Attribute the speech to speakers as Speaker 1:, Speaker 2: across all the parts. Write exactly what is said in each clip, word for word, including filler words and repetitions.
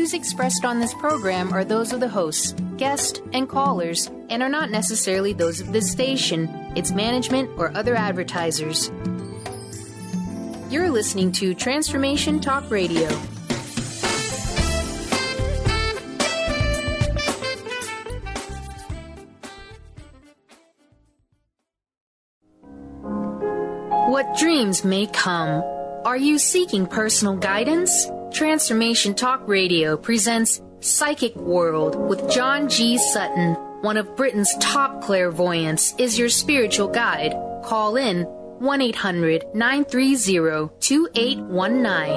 Speaker 1: views expressed on this program are those of the hosts, guests, and callers, and are not necessarily those of this station, its management, or other advertisers. You're listening to Transformation Talk Radio. What dreams may come. Are you seeking personal guidance? Transformation Talk Radio presents Psychic World with John G. Sutton. One of Britain's top clairvoyants is your spiritual guide. Call in one eight hundred nine three zero two eight one nine.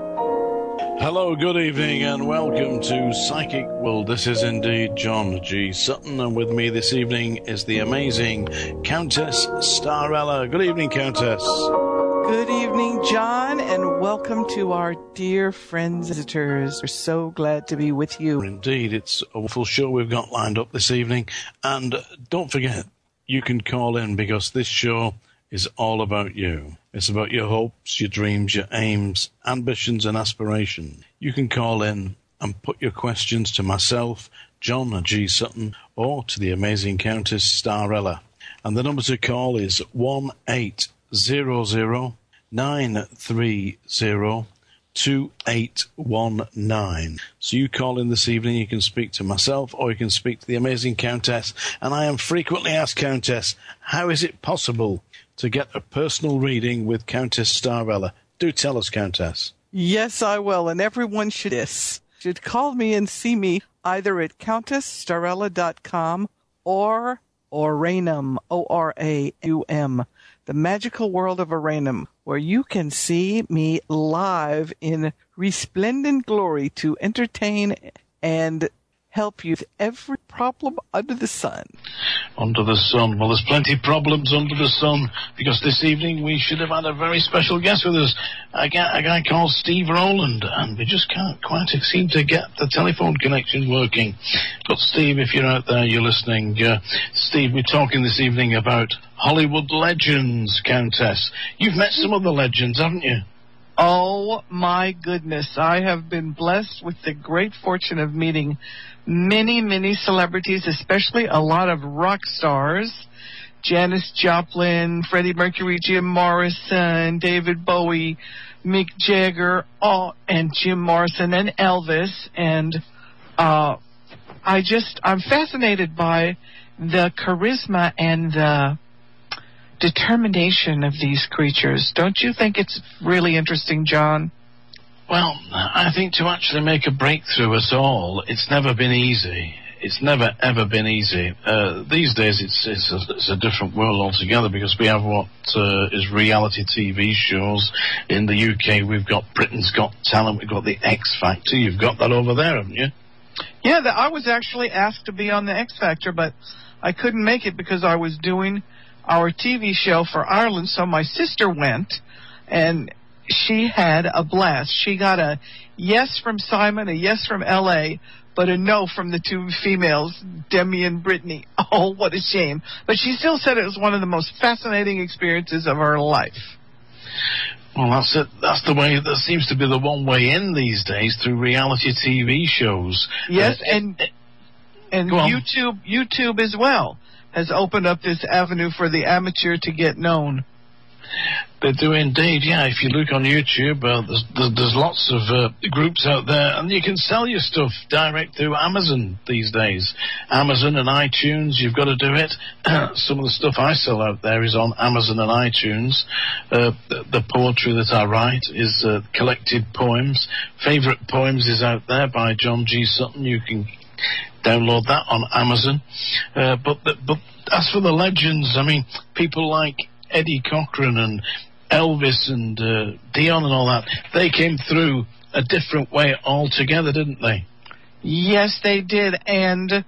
Speaker 2: Hello, good evening, and welcome to Psychic World. This is indeed John G. Sutton, and with me this evening is the amazing Countess Starella. Good evening, Countess.
Speaker 3: Good evening, John, and welcome to our dear friends and visitors. We're so glad to be with you.
Speaker 2: Indeed, it's a wonderful show we've got lined up this evening. And don't forget, you can call in because this show is all about you. It's about your hopes, your dreams, your aims, ambitions, and aspirations. You can call in and put your questions to myself, John G. Sutton, or to the amazing Countess Starella. And the number to call is one eight zero zero nine three zero two eight one nine. So you call in this evening, you can speak to myself or you can speak to the amazing Countess. And I am frequently asked, Countess, how is it possible to get a personal reading with Countess Starella? Do tell us, Countess.
Speaker 3: Yes, I will, and everyone should this. Should call me and see me either at countess starella dot com or Oranum, O R A U M. The magical world of Oranum, where you can see me live in resplendent glory to entertain and help you with every problem under the sun.
Speaker 2: Under the sun. Well, there's plenty of problems under the sun, because this evening we should have had a very special guest with us, a guy, a guy called Steve Rowland, and we just can't quite seem to get the telephone connection working. But Steve, if you're out there, you're listening. Uh, Steve, we're talking this evening about Hollywood legends, Countess. You've met some of the legends, haven't you?
Speaker 3: Oh, my goodness. I have been blessed with the great fortune of meeting many, many celebrities, especially a lot of rock stars. Janis Joplin, Freddie Mercury, Jim Morrison, David Bowie, Mick Jagger, oh, and Jim Morrison, and Elvis. And uh, I just, I'm fascinated by the charisma and the determination of these creatures. Don't you think it's really interesting, John?
Speaker 2: Well, I think to actually make a breakthrough at all, it's never been easy. It's never, ever been easy. Uh, these days, it's it's a, it's a different world altogether, because we have what uh, is reality T V shows. In the U K, we've got Britain's Got Talent, we've got the X Factor. You've got that over there, haven't you?
Speaker 3: Yeah, the, I was actually asked to be on the X Factor, but I couldn't make it because I was doing our T V show for Ireland, so my sister went, and she had a blast. She got a yes from Simon, a yes from L A, but a no from the two females, Demi and Brittany. Oh, what a shame. But she still said it was one of the most fascinating experiences of her life.
Speaker 2: Well, that's it. That's the way, that seems to be the one way in these days, through reality T V shows.
Speaker 3: Yes,
Speaker 2: uh,
Speaker 3: and and YouTube, YouTube as well has opened up this avenue for the amateur to get known.
Speaker 2: They do indeed, yeah. If you look on YouTube, uh, there's, there's lots of uh, groups out there, and you can sell your stuff direct through Amazon these days. Amazon and iTunes, you've got to do it. Some of the stuff I sell out there is on Amazon and iTunes. Uh, the, the poetry that I write is uh, collected poems. Favorite Poems is out there by John G. Sutton. You can download that on Amazon. Uh, but, the, but as for the legends, I mean, people like Eddie Cochran and Elvis and uh, Dion and all that, they came through a different way altogether, didn't they?
Speaker 3: Yes, they did. And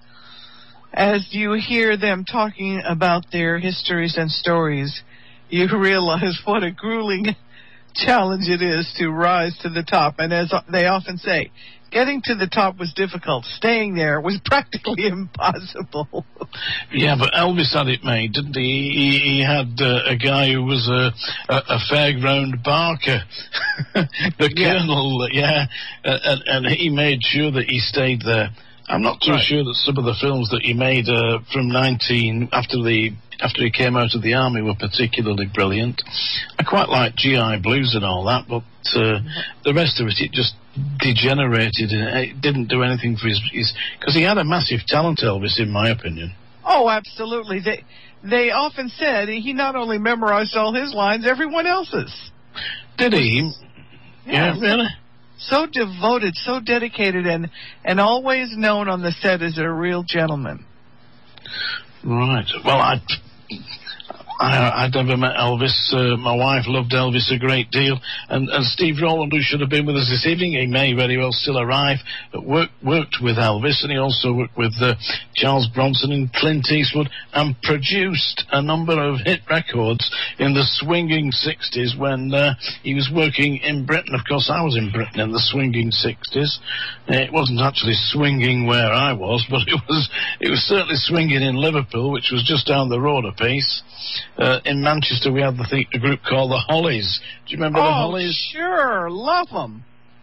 Speaker 3: as you hear them talking about their histories and stories, you realize what a grueling challenge it is to rise to the top. And as they often say, getting to the top was difficult. Staying there was practically impossible.
Speaker 2: Yeah, but Elvis had it made, didn't he? He, he had uh, a guy who was a, a, a fairground barker, the
Speaker 3: yeah.
Speaker 2: colonel, yeah, and, and he made sure that he stayed there. I'm not too
Speaker 3: right.
Speaker 2: sure that some of the films that he made uh, from nineteen after the after he came out of the army were particularly brilliant. I quite like G I Blues and all that, but uh, the rest of it, it just degenerated and it didn't do anything for his, his because he had a massive talent, Elvis, in my opinion.
Speaker 3: Oh, absolutely. They they often said he not only memorized all his lines, everyone else's.
Speaker 2: Did he?
Speaker 3: Yeah,
Speaker 2: yeah really?
Speaker 3: So devoted, so dedicated, and, and always known on the set as a real gentleman.
Speaker 2: Right. Well, I, I, I'd never met Elvis. Uh, my wife loved Elvis a great deal. And, and Steve Rowland, who should have been with us this evening, he may very well still arrive, work, worked with Elvis, and he also worked with uh, Charles Bronson and Clint Eastwood, and produced a number of hit records in the swinging sixties when uh, he was working in Britain. Of course, I was in Britain in the swinging sixties. It wasn't actually swinging where I was, but it was, it was certainly swinging in Liverpool, which was just down the road a piece. Uh, in Manchester, we had the th- a group called the Hollies. Do you remember
Speaker 3: oh,
Speaker 2: the Hollies?
Speaker 3: Sure, love them.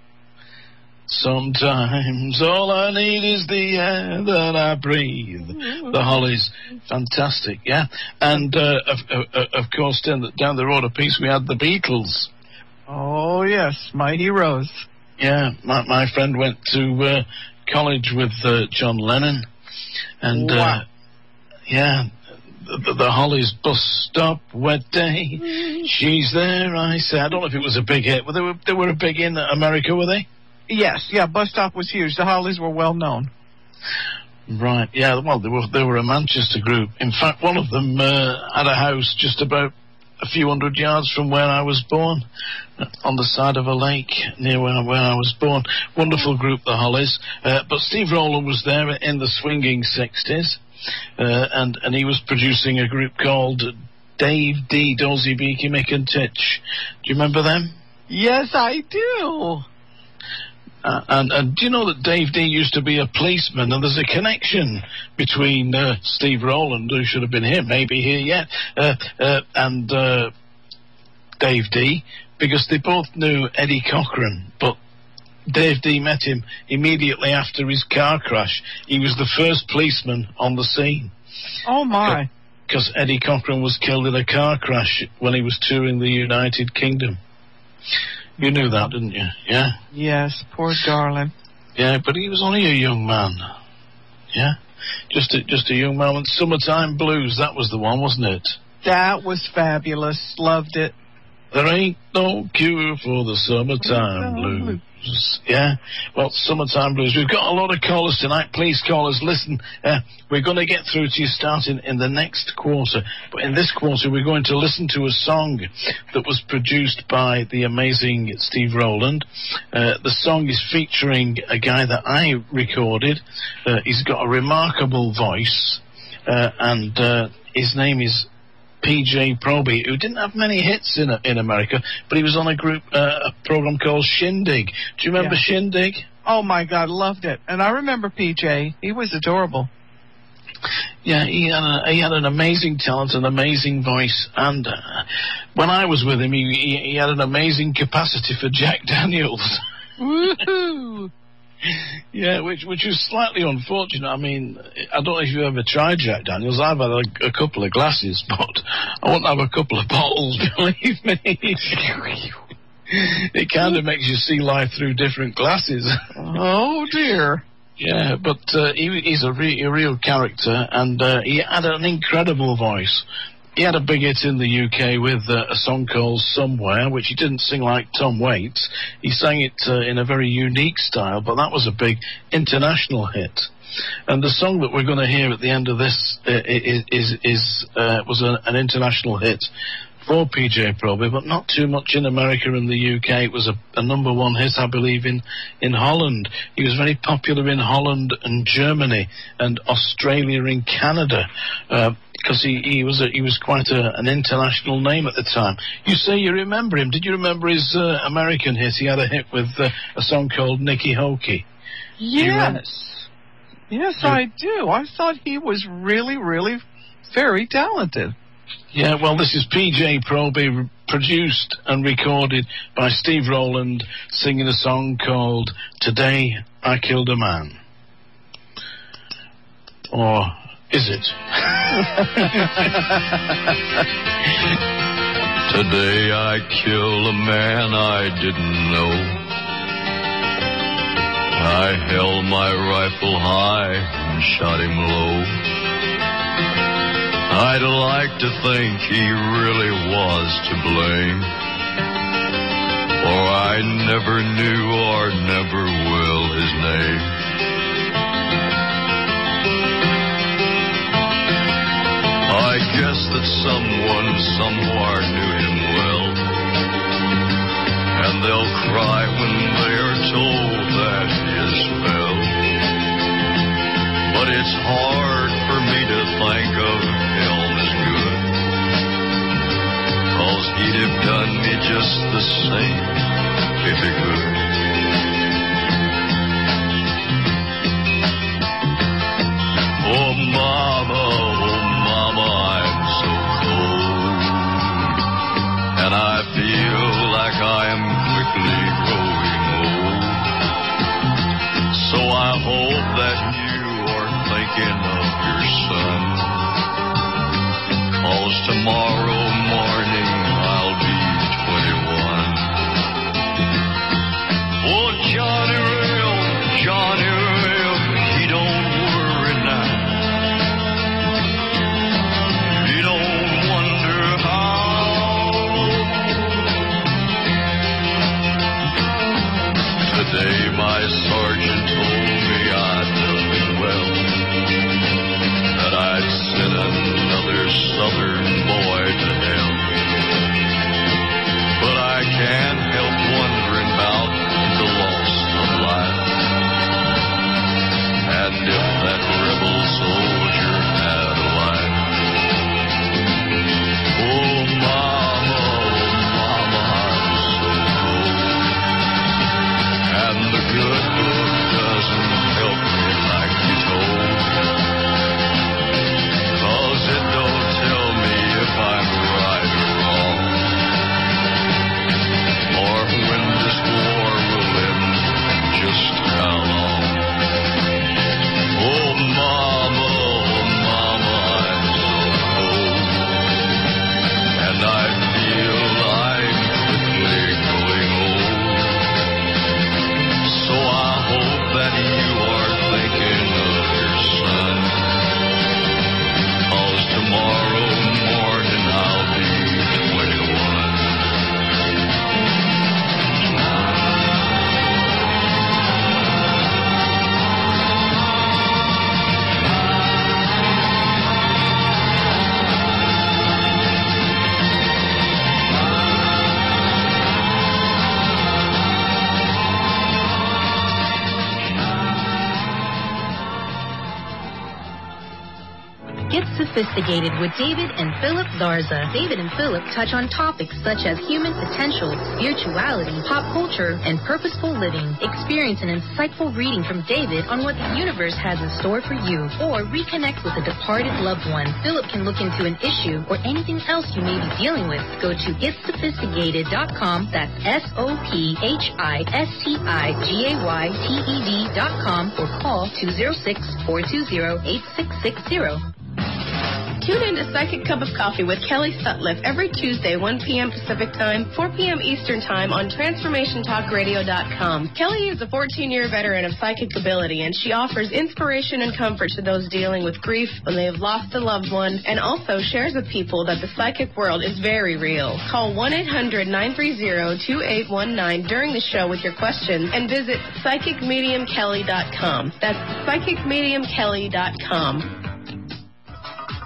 Speaker 2: Sometimes all I need is the air that I breathe. The Hollies, fantastic, yeah. And uh, of, of, of course, down the, down the road a piece, we had the Beatles.
Speaker 3: Oh yes, my heroes.
Speaker 2: Yeah, my my friend went to uh, college with uh, John Lennon, and
Speaker 3: wow.
Speaker 2: uh, yeah. The, the Hollies bus stop, wet day. She's there, I say. I don't know if it was a big hit. Well, they were they were a big in America, were they?
Speaker 3: Yes, yeah. Bus Stop was huge. The Hollies were well known.
Speaker 2: Right. Yeah. Well, they were they were a Manchester group. In fact, one of them uh, had a house just about a few hundred yards from where I was born, on the side of a lake near where where I was born. Wonderful group, the Hollies. Uh, but Steve Rowland was there in the swinging sixties. Uh, and, and he was producing a group called Dave D, Dozy, Beaky, Mick and Titch. Do you remember them?
Speaker 3: Yes, I do.
Speaker 2: Uh, and, and do you know that Dave D used to be a policeman, and there's a connection between uh, Steve Rowland, who should have been here, maybe here yet, uh, uh, and uh, Dave D, because they both knew Eddie Cochran, but Dave D met him immediately after his car crash. He was the first policeman on the scene.
Speaker 3: Oh, my.
Speaker 2: Because Eddie Cochran was killed in a car crash when he was touring the United Kingdom. You knew that, didn't you? Yeah?
Speaker 3: Yes, poor darling.
Speaker 2: Yeah, but he was only a young man. Yeah? Just a, just a young man. And Summertime Blues, that was the one, wasn't it?
Speaker 3: That was fabulous. Loved it.
Speaker 2: There ain't no cure for the summertime blues. Yeah, well, Summertime Blues. We've got a lot of callers tonight. Please, callers, listen. Uh, we're going to get through to you starting in the next quarter. But in this quarter, we're going to listen to a song that was produced by the amazing Steve Rowland. Uh, the song is featuring a guy that I recorded. Uh, he's got a remarkable voice, uh, and uh, his name is P J Proby, who didn't have many hits in in America, but he was on a group, uh, a program called Shindig. Do you remember yeah. Shindig?
Speaker 3: Oh my God, loved it. And I remember P J. He was adorable.
Speaker 2: Yeah, he had, a, he had an amazing talent, an amazing voice, and uh, when I was with him, he, he, he had an amazing capacity for Jack Daniels.
Speaker 3: Woohoo!
Speaker 2: Yeah, which which was slightly unfortunate. I mean, I don't know if you've ever tried Jack Daniels. I've had a, a couple of glasses, but I won't have a couple of bottles, believe me. It kind of makes you see life through different glasses.
Speaker 3: Oh, dear.
Speaker 2: Yeah, but uh, he, he's a, re- a real character, and uh, he had an incredible voice. He had a big hit in the U K with uh, a song called Somewhere, which he didn't sing like Tom Waits. He sang it uh, in a very unique style, but that was a big international hit. And the song that we're going to hear at the end of this uh, is, is, is uh, was a, an international hit for P J Proby, but not too much in America and the U K. It was a, a number one hit, I believe, in, in Holland. He was very popular in Holland and Germany and Australia and Canada. Uh, because he, he was a, he was quite a, an international name at the time. You say you remember him. Did you remember his uh, American hit? He had a hit with uh, a song called Nikki Hokey.
Speaker 3: Yes. Yes,
Speaker 2: you,
Speaker 3: I do. I thought he was really, really very talented.
Speaker 2: Yeah, well, this is P J Proby, produced and recorded by Steve Rowland, singing a song called Today I Killed a Man. Or is it?
Speaker 4: Today I killed a man I didn't know. I held my rifle high and shot him low. I'd like to think he really was to blame, for I never knew or never will his name. I guess that someone somewhere knew him well, and they'll cry when they are told that he is fell. But it's hard for me to think of him as good, 'cause he'd have done me just the same if he could. Oh, mama, oh, mama, I'm so cold, and I feel like I am quickly growing old. So I hope that you are thinking of your son, 'cause tomorrow morning I'll be twenty-one. Oh, Johnny Rail, Johnny Rail, he don't worry now. He don't wonder how. Today my sergeant told me I'd done well, that I'd sent another Southern boy to hell. But I can't help wondering about the loss of life, and if that rebel soldier had a wife. Oh, mama, oh, mama, I'm so cold, and the good book doesn't help me like you told, 'cause it don't tell me if I'm right or wrong, or when this war will end, just how long. Oh, mama, oh, mama, I'm so cold, and I feel I'm quickly growing old. So I hope that you are thinking of your son, 'cause tomorrow morning I'll be twenty-one.
Speaker 1: Get sophisticated with David and Philip Zarza. David and Philip touch on topics such as human potential, spirituality, pop culture, and purposeful living. Experience an insightful reading from David on what the universe has in store for you, or reconnect with a departed loved one. Philip can look into an issue or anything else you may be dealing with. Go to get sophisticated dot com. That's S O P H I S T I G A Y T E D dot com, or call two oh six, four two zero, eight six six zero.
Speaker 5: Tune in to Psychic Cup of Coffee with Kelly Sutliff every Tuesday, one p.m. Pacific Time, four p.m. Eastern Time on transformation talk radio dot com. Kelly is a fourteen-year veteran of psychic ability, and she offers inspiration and comfort to those dealing with grief when they have lost a loved one, and also shares with people that the psychic world is very real. Call one eight hundred, nine three zero, two eight one nine during the show with your questions, and visit psychic medium kelly dot com. That's psychic medium kelly dot com.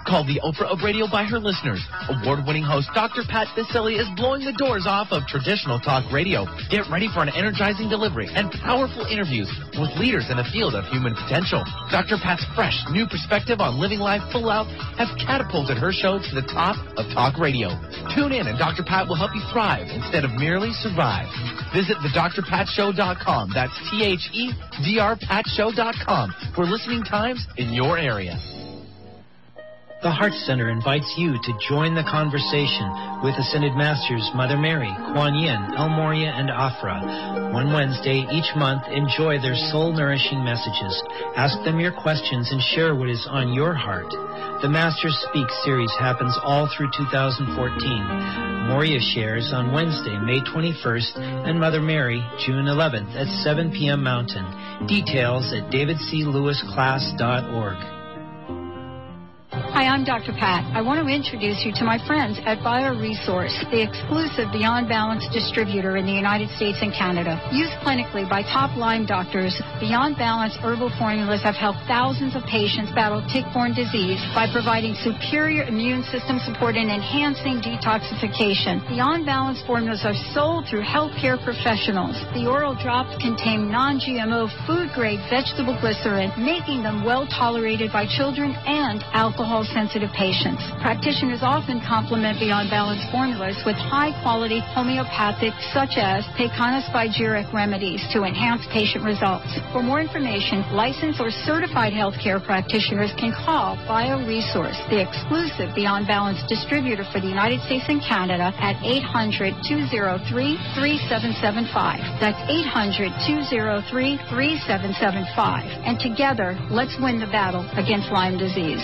Speaker 6: Called the Oprah of radio by her listeners, award-winning host Doctor Pat Baccili is blowing the doors off of traditional talk radio. Get ready for an energizing delivery and powerful interviews with leaders in the field of human potential. Doctor Pat's fresh, new perspective on living life full out has catapulted her show to the top of talk radio. Tune in and Doctor Pat will help you thrive instead of merely survive. Visit the dr pat show dot com. That's T H E D R pat show dot com for listening times in your area.
Speaker 7: The Heart Center invites you to join the conversation with Ascended Masters Mother Mary, Kuan Yin, El Morya, and Afra. One Wednesday each month, enjoy their soul-nourishing messages. Ask them your questions and share what is on your heart. The Masters Speak series happens all through two thousand fourteen. Morya shares on Wednesday, May twenty-first, and Mother Mary, June eleventh at seven p.m. Mountain. Details at david c lewis class dot org.
Speaker 8: Hi, I'm Doctor Pat. I want to introduce you to my friends at BioResource, the exclusive Beyond Balance distributor in the United States and Canada. Used clinically by top Lyme doctors, Beyond Balance herbal formulas have helped thousands of patients battle tick-borne disease by providing superior immune system support and enhancing detoxification. Beyond Balance formulas are sold through healthcare professionals. The oral drops contain non-G M O food-grade vegetable glycerin, making them well-tolerated by children and alcohol-sensitive patients. Practitioners often complement Beyond Balance formulas with high-quality homeopathic, such as Pecana-Spigyric remedies to enhance patient results. For more information, licensed or certified healthcare practitioners can call BioResource, the exclusive Beyond Balance distributor for the United States and Canada, at eight hundred, two oh three, three seven seven five. That's eight hundred, two oh three, three seven seven five. And together, let's win the battle against Lyme disease.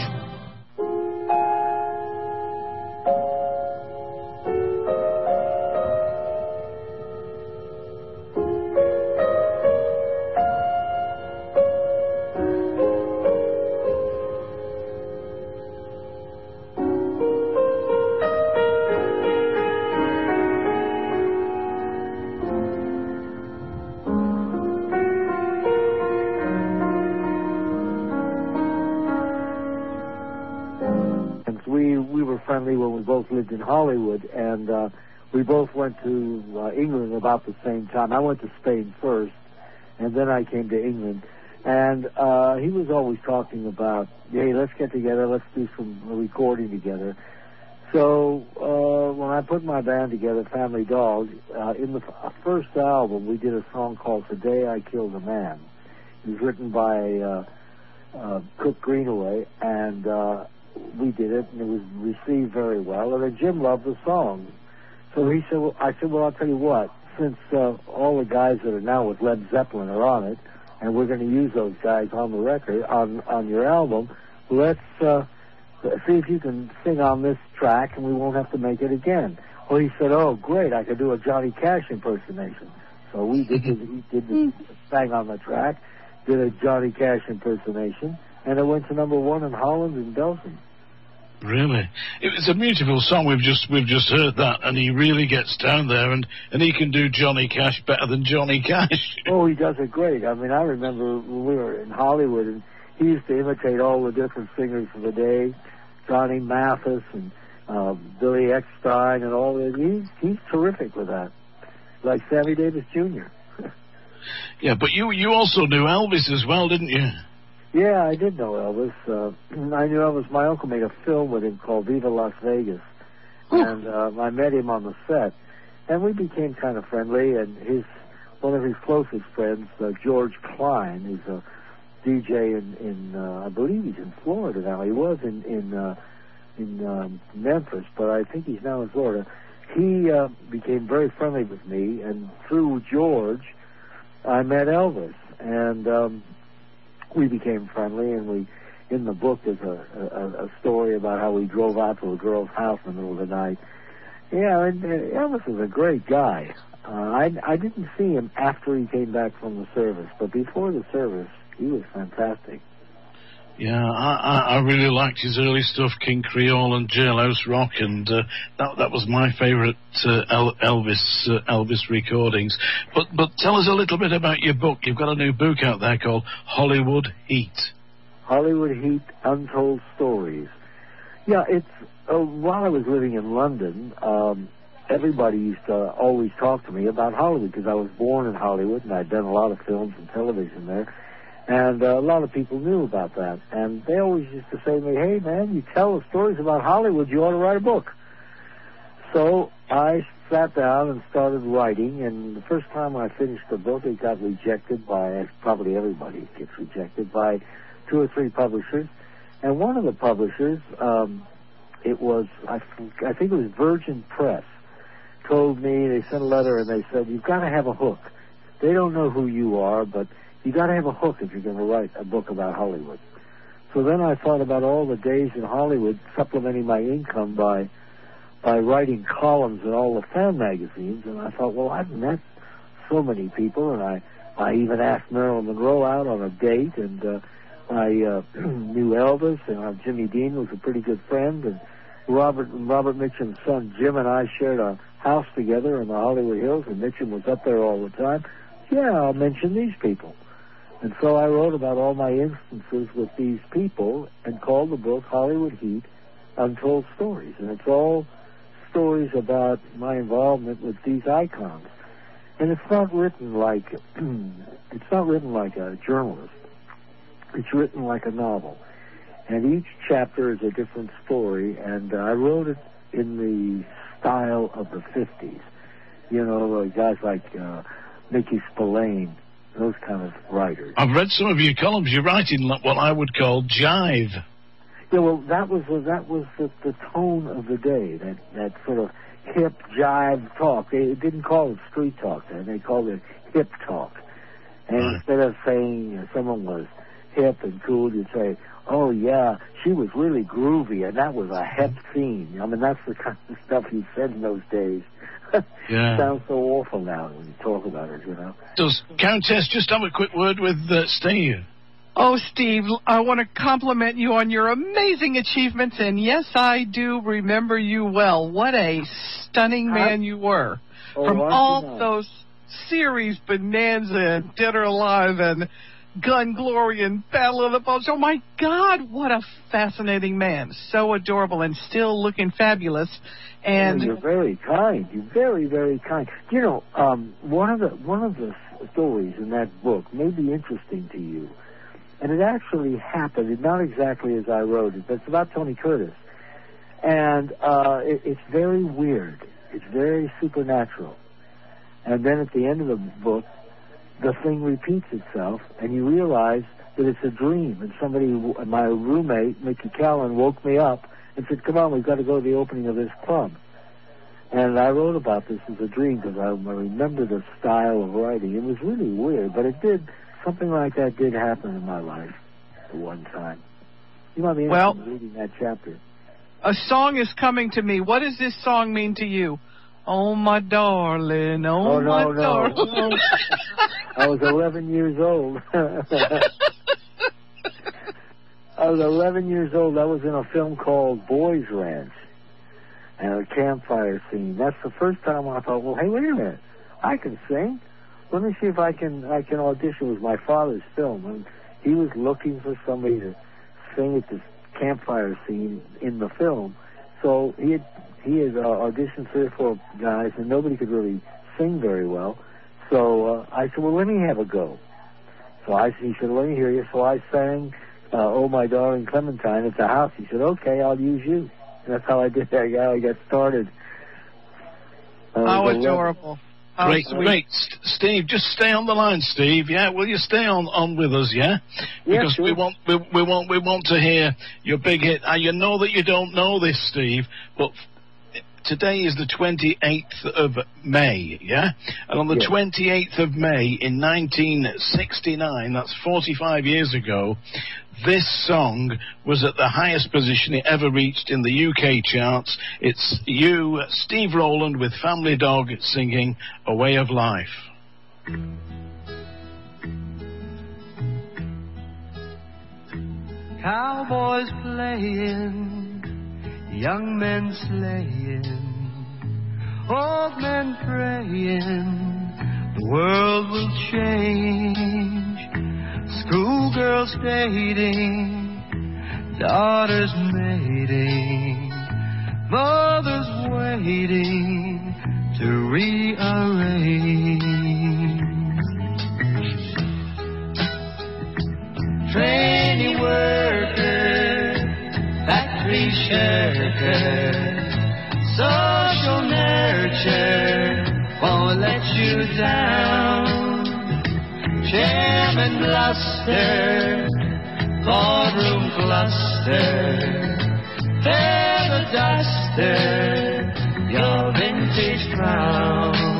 Speaker 9: When we both lived in Hollywood, and uh, we both went to uh, England about the same time. I went to Spain first, and then I came to England. And uh, he was always talking about, hey, let's get together, let's do some recording together. So uh, when I put my band together, Family Dog, uh, in the f- first album, we did a song called Today I Killed a Man. It was written by uh, uh, Cook Greenaway, and uh, we did it, and it was received very well. And then Jim loved the song. So he said, well, I said, well, I'll tell you what, since uh, all the guys that are now with Led Zeppelin are on it, and we're going to use those guys on the record, on, on your album, let's uh, see if you can sing on this track, and we won't have to make it again. Well, he said, oh, great, I could do a Johnny Cash impersonation. So we did the, he did the, sang on the track, did a Johnny Cash impersonation, and it went to number one in Holland and Belgium.
Speaker 2: Really? It's a beautiful song. We've just we've just heard that, and he really gets down there, and, and he can do Johnny Cash better than Johnny Cash.
Speaker 9: Oh, he does it great. I mean, I remember when we were in Hollywood, and he used to imitate all the different singers of the day, Johnny Mathis and uh, Billy Eckstein and all that. He's, he's terrific with that, like Sammy Davis Junior
Speaker 2: Yeah, but you you also knew Elvis as well, didn't you?
Speaker 9: Yeah, I did know Elvis. Uh, I knew Elvis. My uncle made a film with him called Viva Las Vegas, and uh, I met him on the set, and we became kind of friendly. And his one of his closest friends, uh, George Klein, who's a D J in, in uh, I believe he's in Florida now. He was in in uh, in um, Memphis, but I think he's now in Florida. He uh, became very friendly with me, and through George, I met Elvis, and um, we became friendly. And we, in the book, there's a, a, a story about how we drove out to a girl's house in the middle of the night. Yeah, and uh, Elvis was a great guy. Uh, I I didn't see him after he came back from the service, but before the service, he was fantastic.
Speaker 2: Yeah, I, I, I really liked his early stuff, King Creole and Jailhouse Rock, and uh, that that was my favourite uh, El- Elvis uh, Elvis recordings. But but tell us a little bit about your book. You've got a new book out there called Hollywood Heat.
Speaker 9: Hollywood Heat: Untold Stories. Yeah, it's uh, while I was living in London, um, everybody used to always talk to me about Hollywood because I was born in Hollywood and I'd done a lot of films and television there. And uh, a lot of people knew about that. And they always used to say to me, hey, man, you tell the stories about Hollywood, you ought to write a book. So I sat down and started writing, and the first time I finished the book, it got rejected by, probably everybody gets rejected, by two or three publishers. And one of the publishers, um, it was, I, I think it was Virgin Press, told me, they sent a letter and they said, you've got to have a hook. They don't know who you are, but you got to have a hook if you're going to write a book about Hollywood. So then I thought about all the days in Hollywood, supplementing my income by by writing columns in all the fan magazines, and I thought, well, I've met so many people, and I, I even asked Marilyn Monroe out on a date, and uh, I uh, knew Elvis, and uh, Jimmy Dean was a pretty good friend, and Robert Robert Mitchum's son Jim and I shared a house together in the Hollywood Hills, and Mitchum was up there all the time. Yeah, I'll mention these people. And so I wrote about all my instances with these people and called the book Hollywood Heat, Untold Stories. And it's all stories about my involvement with these icons. And it's not written like it's not written like a journalist. It's written like a novel. And each chapter is a different story, and uh, I wrote it in the style of the fifties. You know, uh, guys like uh, Mickey Spillane, those kind of writers.
Speaker 2: I've read some of your columns. You write in what I would call jive.
Speaker 9: Yeah, well, that was uh, that was the, the tone of the day. That that sort of hip jive talk. They didn't call it street talk then. They called it hip talk. And right. Instead of saying uh, someone was hip and cool, you'd say, "Oh yeah, she was really groovy," and that was a hip scene. I mean, that's the kind of stuff you said in those days.
Speaker 2: Yeah.
Speaker 9: Sounds so awful now when you talk about it, you know.
Speaker 2: Does Countess just have a quick word with uh, Steve?
Speaker 3: Oh, Steve, I want to compliment you on your amazing achievements, and yes, I do remember you well. What a stunning man I, you were.
Speaker 9: Oh,
Speaker 3: From all
Speaker 9: you know?
Speaker 3: those series, Bonanza and Dead or Alive and Gun Glory and Battle of the Bulge. Oh, my God, what a fascinating man. So adorable and still looking fabulous. And
Speaker 9: oh, you're very kind. You're very, very kind. You know, um, one of the one of the stories in that book may be interesting to you, and it actually happened. It's not exactly as I wrote it, but it's about Tony Curtis, and uh, it, it's very weird. It's very supernatural. And then at the end of the book, the thing repeats itself, and you realize that it's a dream. And somebody, my roommate, Mickey Callan, woke me up and said, come on, we've got to go to the opening of this club. And I wrote about this as a dream because I remember the style of writing. It was really weird, but it did, something like that did happen in my life at one time. You might be interested well, in reading that chapter.
Speaker 3: A song is coming to me. What does this song mean to you? Oh, my darling, oh,
Speaker 9: oh no,
Speaker 3: my
Speaker 9: no.
Speaker 3: darling.
Speaker 9: I was eleven years old. I was eleven years old. I was in a film called Boys Ranch and a campfire scene. That's the first time I thought, well, hey, wait a minute. I can sing. Let me see if I can I can audition. It was my father's film, and he was looking for somebody to sing at this campfire scene in the film. So he had he had uh, auditioned three or four guys, and nobody could really sing very well. So uh, I said, well, let me have a go. So I he said, let me hear you. So I sang uh, Oh, My Darling Clementine at the house. He said, okay, I'll use you. And that's how I did that. How I got started. Uh,
Speaker 3: how adorable. How
Speaker 2: great,
Speaker 3: sweet.
Speaker 2: great. St- Steve, just stay on the line, Steve. Yeah, will you stay on, on with us? Yeah,
Speaker 9: yeah
Speaker 2: because
Speaker 9: sure.
Speaker 2: we want we, we want we want to hear your big hit. Uh, you know that you don't know this, Steve, but today is the twenty-eighth of May, yeah? And on the
Speaker 9: yes.
Speaker 2: twenty-eighth of May in nineteen sixty-nine, that's forty-five years ago, this song was at the highest position it ever reached in the U K charts. It's you, Steve Rowland, with Family Dog singing A Way of Life.
Speaker 10: Cowboys playing, young men slaying, old men praying, the world will change. Schoolgirls dating, daughters mating, mothers waiting to rearrange. Trainee worker, factory shirker, social nurture won't let you down. Chairman bluster, boardroom cluster, feather duster, your vintage crown.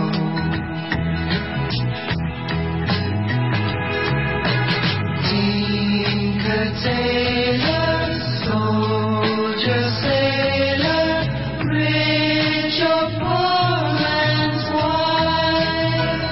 Speaker 10: Tinker, tailor, soldier, sailor, rich or poor man's wife.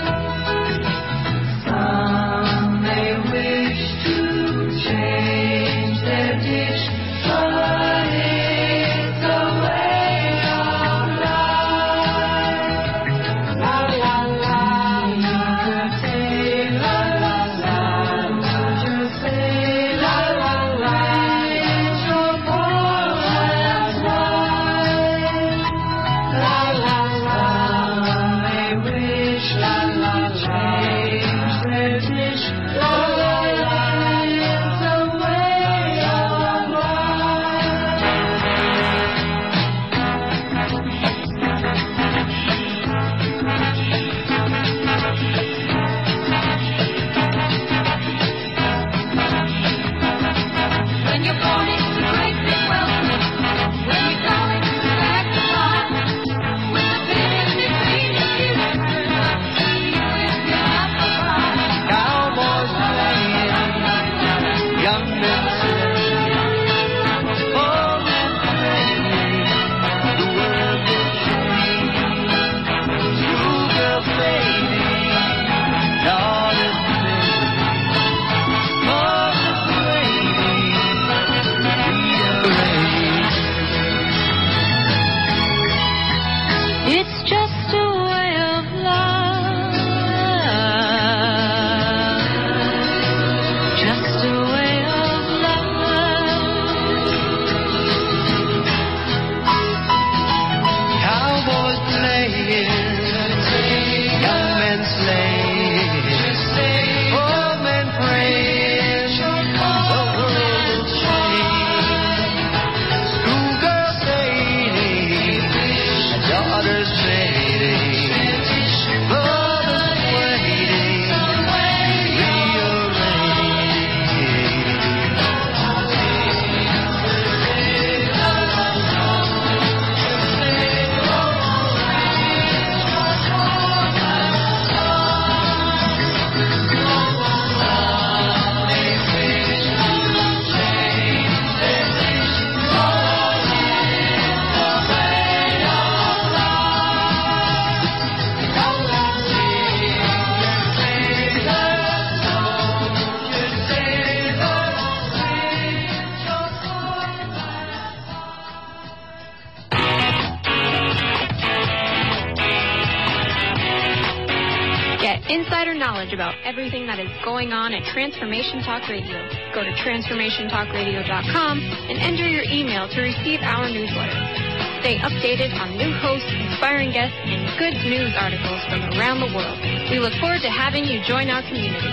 Speaker 10: Some may wish to change their dish, but it's a way of life. La la la, tinker, tailor, la la la, just say la la la, rich or poor man's wife. La la la, may wish, la la change their dish, la la la, it's a way of life. When you're born into great big wealth, when you go into the back of life, with a pin in between your teeth, see you if you're not surprised. Cowboys playing, young men singing, old men praying, the world will change. Schoolgirls fading, daughters missing, mothers waiting, rearrange. It's just a way of life, just a way of life. Cowboys playing, young men slaying, old men praying, the world will change. Schoolgirls fading, daughters fading, mothers waiting,
Speaker 11: Get insider knowledge about everything that is going on at Transformation Talk Radio. Go to transformation talk radio dot com and enter your email to receive our newsletter. Stay updated on new hosts, inspiring guests, and good news articles from around the world. We look forward to having you join our community.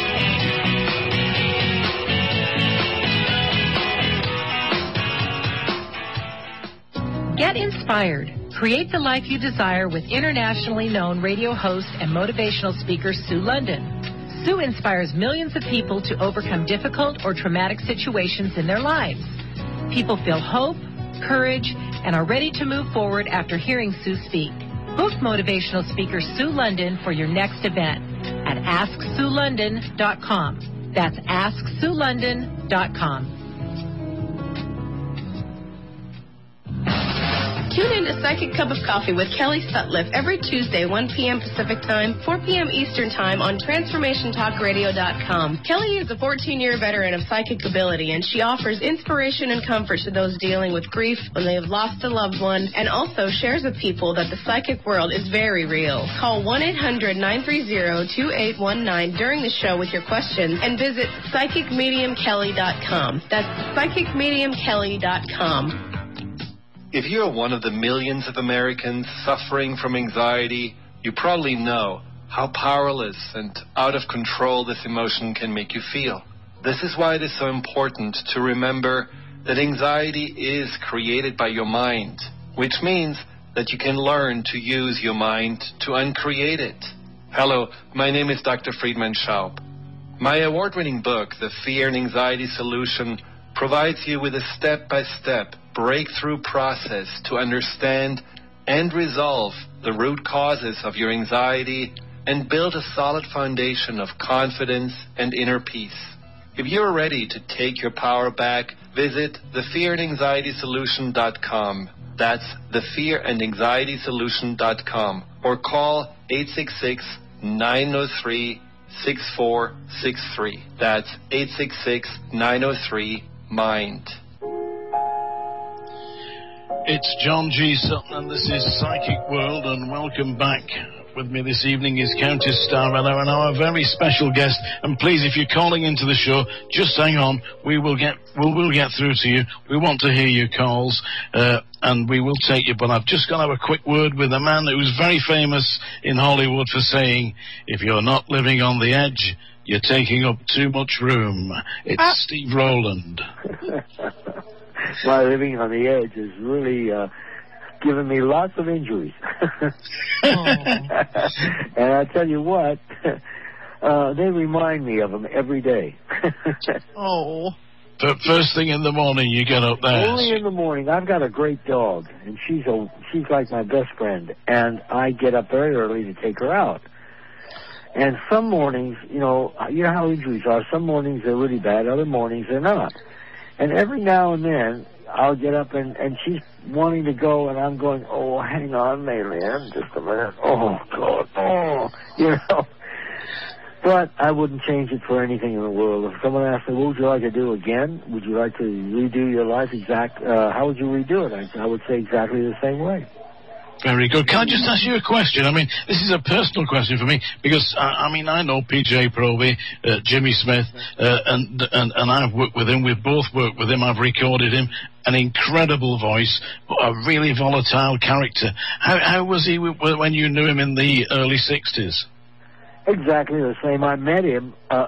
Speaker 12: Get inspired. Create the life you desire with internationally known radio host and motivational speaker Sue London. Sue inspires millions of people to overcome difficult or traumatic situations in their lives. People feel hope, courage, and are ready to move forward after hearing Sue speak. Book motivational speaker Sue London for your next event at ask sue london dot com. That's ask sue london dot com.
Speaker 5: Tune in to Psychic Cup of Coffee with Kelly Sutliff every Tuesday, one p.m. Pacific Time, four p.m. Eastern Time on Transformation Talk Radio dot com. Kelly is a fourteen-year veteran of psychic ability, and she offers inspiration and comfort to those dealing with grief when they have lost a loved one, and also shares with people that the psychic world is very real. Call one eight hundred nine three zero two eight one nine during the show with your questions, and visit Psychic Medium Kelly dot com. That's Psychic Medium Kelly dot com.
Speaker 13: If you're one of the millions of Americans suffering from anxiety, you probably know how powerless and out of control this emotion can make you feel. This is why it is so important to remember that anxiety is created by your mind, which means that you can learn to use your mind to uncreate it. Hello, my name is Doctor Friedman Schaub. My award-winning book, The Fear and Anxiety Solution, provides you with a step-by-step breakthrough process to understand and resolve the root causes of your anxiety and build a solid foundation of confidence and inner peace. If you're ready to take your power back, visit the fear and anxiety solution dot com. That's the fear and anxiety solution dot com, or call eight six six, nine zero three, six four six three. That's eight six six, nine zero three, MIND.
Speaker 2: It's John G. Sutton, and this is Psychic World, and welcome back. With me this evening is Countess Starella, and our very special guest. And please, if you're calling into the show, just hang on. We will get we will get through to you. We want to hear your calls, uh, and we will take you. But I've just got to have a quick word with a man who's very famous in Hollywood for saying, "If you're not living on the edge, you're taking up too much room." It's ah. Steve Rowland.
Speaker 9: My living on the edge is really uh, giving me lots of injuries. And I tell you what, uh, they remind me of them every day.
Speaker 2: Oh. The first thing in the morning you get up there.
Speaker 9: Only in the morning. I've got a great dog, and she's a she's like my best friend, and I get up very early to take her out. And some mornings, you know, you know how injuries are. Some mornings they're really bad, other mornings they're not. And every now and then, I'll get up and, and she's wanting to go, and I'm going, oh, hang on, Maylin, just a minute. Oh, God, oh, you know. But I wouldn't change it for anything in the world. If someone asked me, what would you like to do again? Would you like to redo your life? Exact? Uh, how would you redo it? I, I would say exactly the same way.
Speaker 2: Very good. Can I just ask you a question? I mean, this is a personal question for me because, I, I mean, I know P J Proby, uh, Jimmy Smith, uh, and, and and I've worked with him. We've both worked with him. I've recorded him. An incredible voice, but a really volatile character. How, how was he w- when you knew him in the early sixties?
Speaker 9: Exactly the same. I met him uh,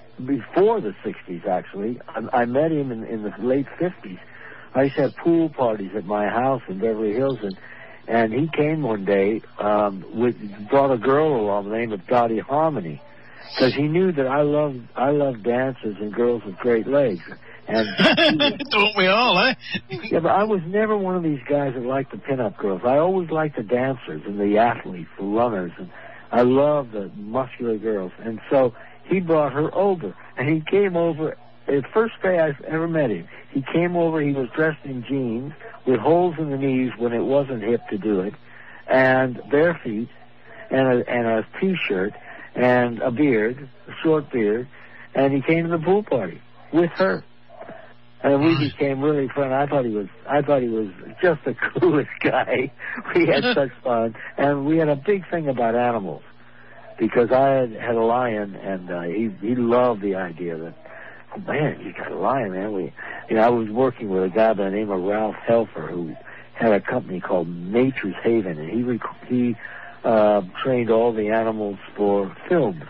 Speaker 9: before the sixties, actually. I, I met him in, in the late fifties. I used to have pool parties at my house in Beverly Hills, and And he came one day, um, with, brought a girl along the name of Dottie Harmony, because he knew that I loved, I loved dancers and girls with great legs. And
Speaker 2: don't we all, eh?
Speaker 9: Yeah, but I was never one of these guys that liked the pinup girls. I always liked the dancers and the athletes, the runners, and I loved the muscular girls. And so he brought her over, and he came over. The first day I ever met him, he came over. He was dressed in jeans with holes in the knees when it wasn't hip to do it, and bare feet, and a, and a T-shirt, and a beard, a short beard, and he came to the pool party with her, and we became really friends. I thought he was, I thought he was just the coolest guy. We had such fun, and we had a big thing about animals because I had, had a lion, and uh, he he loved the idea that, oh, man, you got a lion, man. We, you know, I was working with a guy by the name of Ralph Helfer who had a company called Nature's Haven, and he rec- he uh, trained all the animals for films.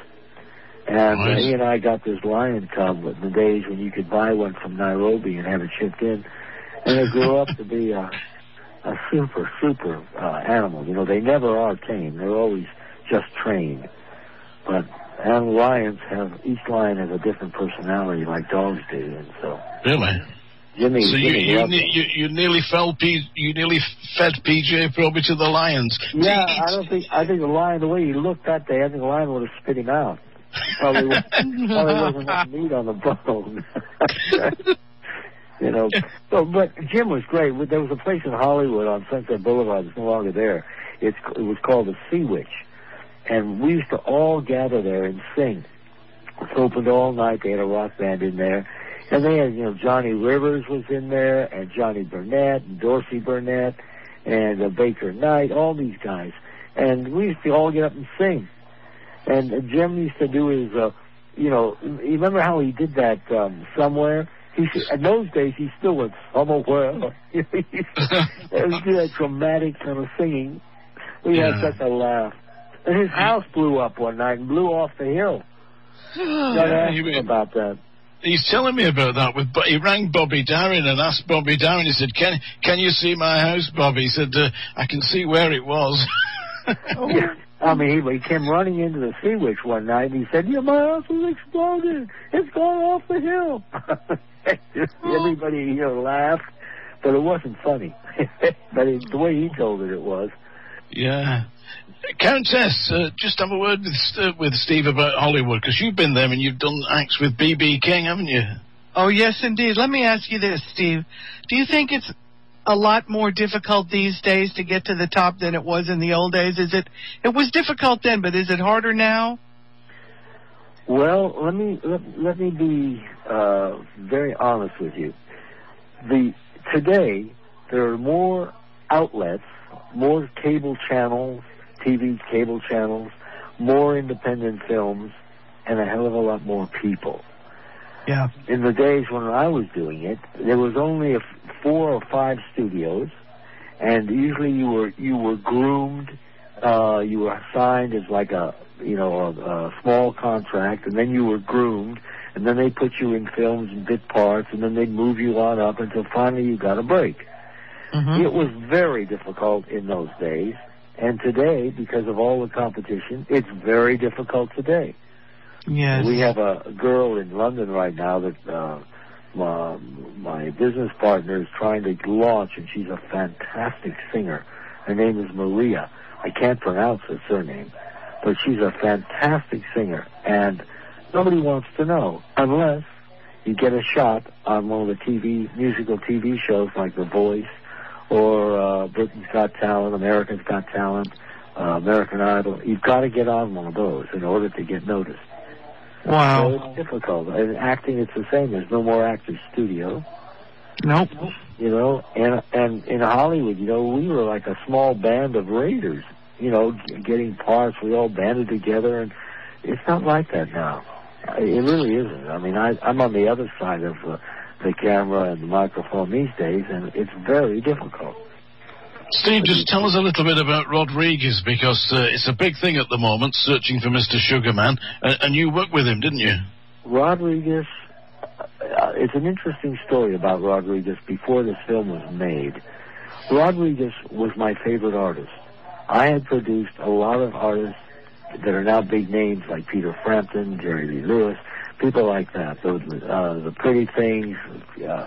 Speaker 9: And nice. uh, he and I got this lion cub in the days when you could buy one from Nairobi and have it shipped in, and it grew up to be a, a super, super uh, animal. You know, they never are tame; they're always just trained, but. And lions have, each lion has a different personality like dogs do, and so.
Speaker 2: Really?
Speaker 9: Jimmy,
Speaker 2: so
Speaker 9: Jimmy
Speaker 2: you, you, ne- you you nearly fell P, you nearly fed P J Proby to the lions.
Speaker 9: Yeah, I don't think, I think the lion, the way he looked that day, I think the lion would have spit him out. Probably, was, probably wasn't enough meat on the bone. You know, so, but Jim was great. There was a place in Hollywood on Sunset Boulevard that's no longer there. It's, it was called the Sea Witch. And we used to all gather there and sing. It opened all night. They had a rock band in there. And they had, you know, Johnny Rivers was in there, and Johnny Burnett, and Dorsey Burnett, and uh, Baker Knight, all these guys. And we used to all get up and sing. And uh, Jim used to do his, uh, you know, you remember how he did that um, Somewhere? He, in those days, he still went somewhere. He used to do that dramatic kind of singing. We
Speaker 2: Yeah.
Speaker 9: had such a laugh. And his house blew up one night and blew off the hill.
Speaker 2: Oh,
Speaker 9: Got
Speaker 2: yeah,
Speaker 9: asked
Speaker 2: he-
Speaker 9: him about that.
Speaker 2: He's telling me about that. With He rang Bobby Darin and asked Bobby Darin, he said, can can you see my house, Bobby? He said, uh, I can see where it was.
Speaker 9: Yeah. I mean, he, he came running into the Sea Witch one night, and he said, yeah, my house has exploded. It's gone off the hill. Everybody, you know, laughed, but it wasn't funny. But it, the way he told it, it was.
Speaker 2: Yeah. Countess, uh, just have a word with, uh, with Steve about Hollywood, because you've been there and you've done acts with B B King, haven't you?
Speaker 3: Oh, yes, indeed. Let me ask you this, Steve. Do you think it's a lot more difficult these days to get to the top than it was in the old days? Is it? It was difficult then, but is it harder now?
Speaker 9: Well, let me let, let me be uh, very honest with you. The today there are more outlets, more cable channels, T V cable channels, more independent films, and a hell of a lot more people.
Speaker 3: Yeah.
Speaker 9: In the days when I was doing it, there was only a f- four or five studios, and usually you were you were groomed, uh, you were signed as like a you know a, a small contract, and then you were groomed, and then they put you in films and bit parts, and then they'd move you on up until finally you got a break.
Speaker 3: Mm-hmm.
Speaker 9: It was very difficult in those days, and today, because of all the competition, it's very difficult today.
Speaker 3: Yes.
Speaker 9: We have a girl in London right now that uh, my, my business partner is trying to launch, and she's a fantastic singer. Her name is Maria. I can't pronounce her surname, but she's a fantastic singer, and nobody wants to know unless you get a shot on one of the T V, musical T V shows like The Voice or uh, Britain's Got Talent, America's Got Talent, uh, American Idol. You've got to get on one of those in order to get noticed.
Speaker 3: Wow.
Speaker 9: So it's difficult. And acting, it's the same. There's no more actors studio.
Speaker 3: Nope.
Speaker 9: You know, and and in Hollywood, you know, we were like a small band of raiders. You know, g- getting parts. We all banded together, and it's not like that now. It really isn't. I mean, I, I'm on the other side of uh, the camera and the microphone these days, and it's very difficult.
Speaker 2: Steve, just tell us a little bit about Rodriguez, because uh, it's a big thing at the moment, searching for Mister Sugarman, and, and you worked with him, didn't you?
Speaker 9: Rodriguez, uh, it's an interesting story about Rodriguez before this film was made. Rodriguez was my favorite artist. I had produced a lot of artists that are now big names like Peter Frampton, Jerry Lee Lewis, people like that. Those, uh, the Pretty Things, uh,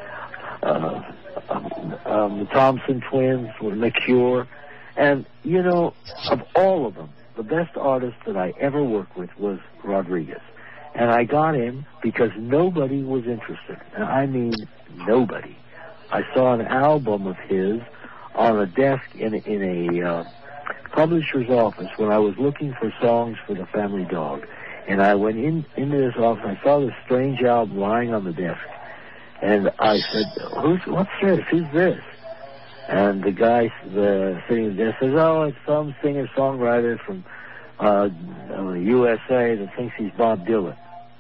Speaker 9: uh, um, um, the Thompson Twins, with The Cure. And, you know, of all of them, the best artist that I ever worked with was Rodriguez. And I got him because nobody was interested. And I mean nobody. I saw an album of his on a desk in a, in a uh, publisher's office when I was looking for songs for the Family Dog. And I went in into this office. I saw this strange album lying on the desk. And I said, "Who's what's this? Who's this?" And the guy the, sitting at the desk says, "Oh, it's some singer-songwriter from uh, the U S A that thinks he's Bob Dylan."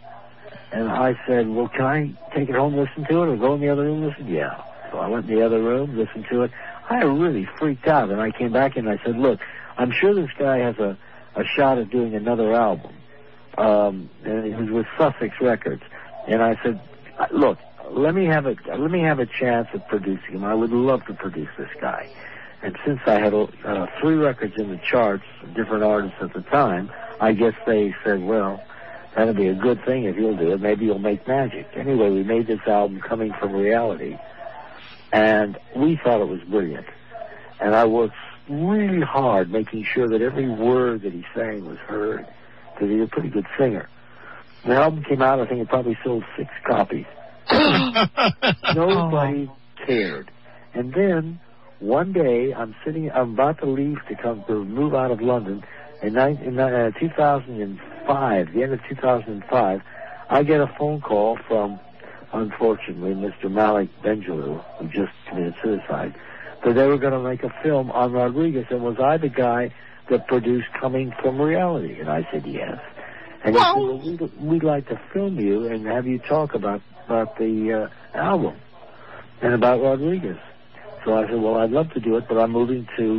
Speaker 9: And I said, "Well, can I take it home, listen to it, or go in the other room, listen?" "Yeah." So I went in the other room, listened to it. I really freaked out, and I came back and I said, "Look, I'm sure this guy has a, a shot at doing another album." Um, and it was with Sussex Records. And I said, "Look, let me have a let me have a chance at producing him. I would love to produce this guy." And since I had uh, three records in the charts, different artists at the time, I guess they said, "Well, that'll be a good thing if you'll do it. Maybe you'll make magic." Anyway, we made this album, Coming from Reality, and we thought it was brilliant. And I worked really hard making sure that every word that he sang was heard, because he's a pretty good singer. The album came out, I think it probably sold six copies. Nobody cared. And then one day, I'm sitting, I'm about to leave to come to move out of London in, nine, in uh, two thousand five, the end of two thousand five. I get a phone call from, unfortunately, Mister Malik Benjalou, who just committed suicide, that they were going to make a film on Rodriguez, and was I the guy that produced Coming from Reality? And I said yes. And he said, well, we'd, we'd like to film you and have you talk about, about the uh, album and about Rodriguez. So I said, well, I'd love to do it, but I'm moving to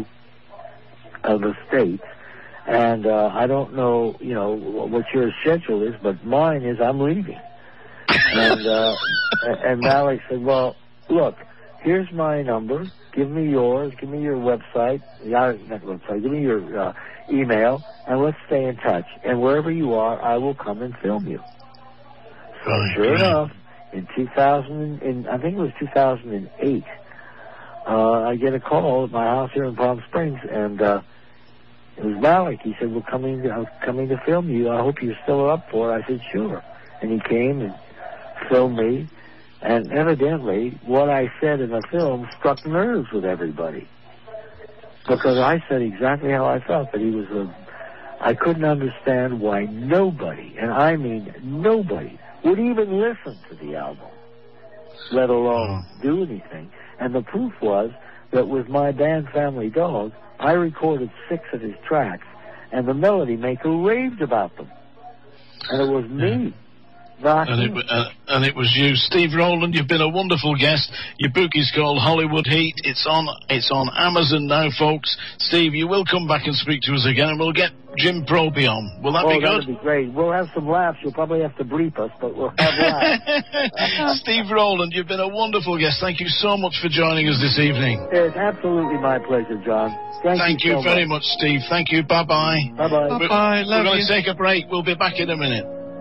Speaker 9: uh, the States, and uh, I don't know, you know, what your schedule is, but mine is I'm leaving. And uh, and Malik said, well, look, here's my number. Give me yours. Give me your website. Yeah, not website. Give me your uh, email, and let's stay in touch. And wherever you are, I will come and film you. So
Speaker 2: oh,
Speaker 9: sure
Speaker 2: great.
Speaker 9: enough, in two thousand, in I think it was two thousand eight, uh, I get a call at my house here in Palm Springs, and uh, it was Malik. He said, "We're coming. To, I'm coming to film you. I hope you're still up for it." I said, "Sure." And he came and filmed me. And evidently, what I said in the film struck nerves with everybody. Because I said exactly how I felt, that he was a... I couldn't understand why nobody, and I mean nobody, would even listen to the album, let alone do anything. And the proof was that with my band Family Dog, I recorded six of his tracks, and the Melody Maker raved about them. And it was me. Not
Speaker 2: and, it, uh, and it was you, Steve Rowland. You've been a wonderful guest. Your book is called Hollywood Heat. It's on it's on Amazon now, folks. Steve, you will come back and speak to us again, and we'll get Jim Proby on. Will that
Speaker 9: oh,
Speaker 2: be good?
Speaker 9: That'll be great. We'll have some laughs. You'll probably have to bleep us, but we'll have laughs.
Speaker 2: Steve Rowland, you've been a wonderful guest. Thank you so much for joining us this evening.
Speaker 9: It's absolutely my pleasure, John. Thank,
Speaker 2: Thank you,
Speaker 9: you so
Speaker 2: very
Speaker 9: much.
Speaker 2: much, Steve. Thank you. Bye-bye.
Speaker 9: Bye-bye.
Speaker 3: Bye-bye.
Speaker 2: We're, we're going
Speaker 3: you.
Speaker 2: to take a break. We'll be back in a minute.